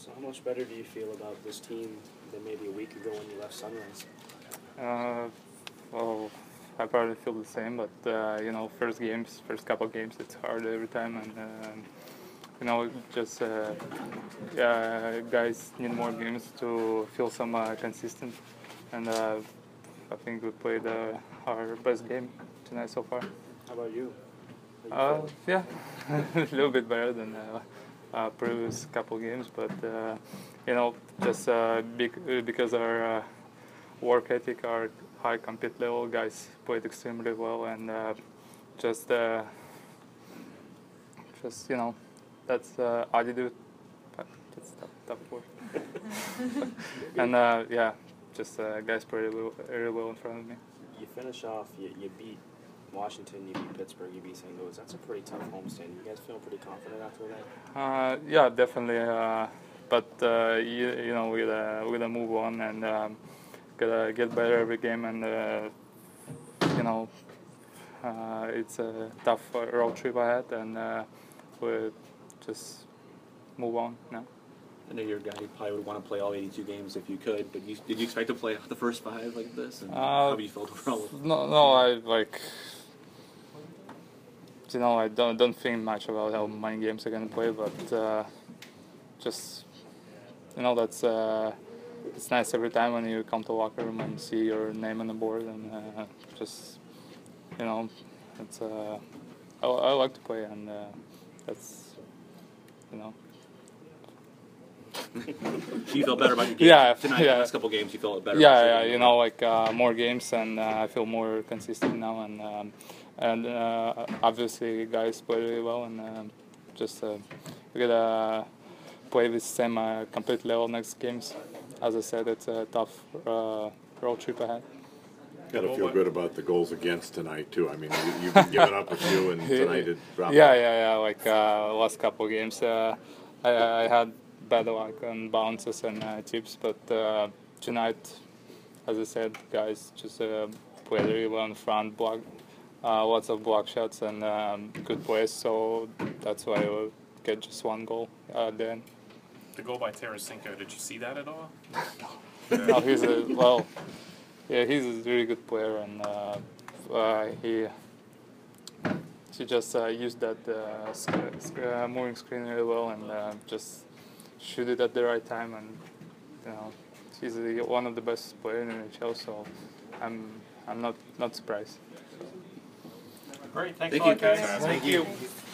So how much better do you feel about this team than maybe a week ago when you left Sunrise? Well, I probably feel the same, but first couple games, it's hard every time, and just guys need more games to feel some consistent, and I think we played our best game tonight so far. How about you? Yeah, a little bit better than previous couple games, but just because our work ethic, our high compete level, guys played extremely well, and just that's attitude. That's tough word. And guys played really well in front of me. You finish off. You beat Washington, you beat Pittsburgh, you beat St. Louis. That's a pretty tough homestand. You guys feel pretty confident after that? Yeah, definitely. But we gotta move on and gotta get better every game. And it's a tough road trip ahead, and we just move on now. I know you're a guy who probably would want to play all 82 games if you could, but did you expect to play the first 5 like this? And how have you felt overall? No, I don't think much about how many games I'm gonna play, but that's it's nice every time when you come to locker room and see your name on the board, and it's I like to play, and that's You felt better about your game tonight. Yeah. The last couple games, you felt better. More games, and I feel more consistent now, and obviously guys play really well, and we gotta play with same complete level next games. As I said, it's a tough road trip ahead. Got to feel good about the goals against tonight too. I mean, you've been giving up a few, and tonight it dropped. Yeah. Last couple games, I had bad luck on bounces and tips, but tonight, as I said, guys just played really well in front, block, lots of block shots and good plays. So that's why we'll get just one goal at the end. The goal by Tarasenko, did you see that at all? No, he's a really good player, and he just used that moving screen really well, and just shoot it at the right time, and he's one of the best players in the NHL, so I'm not surprised. Great, thanks a lot, guys. Thank you.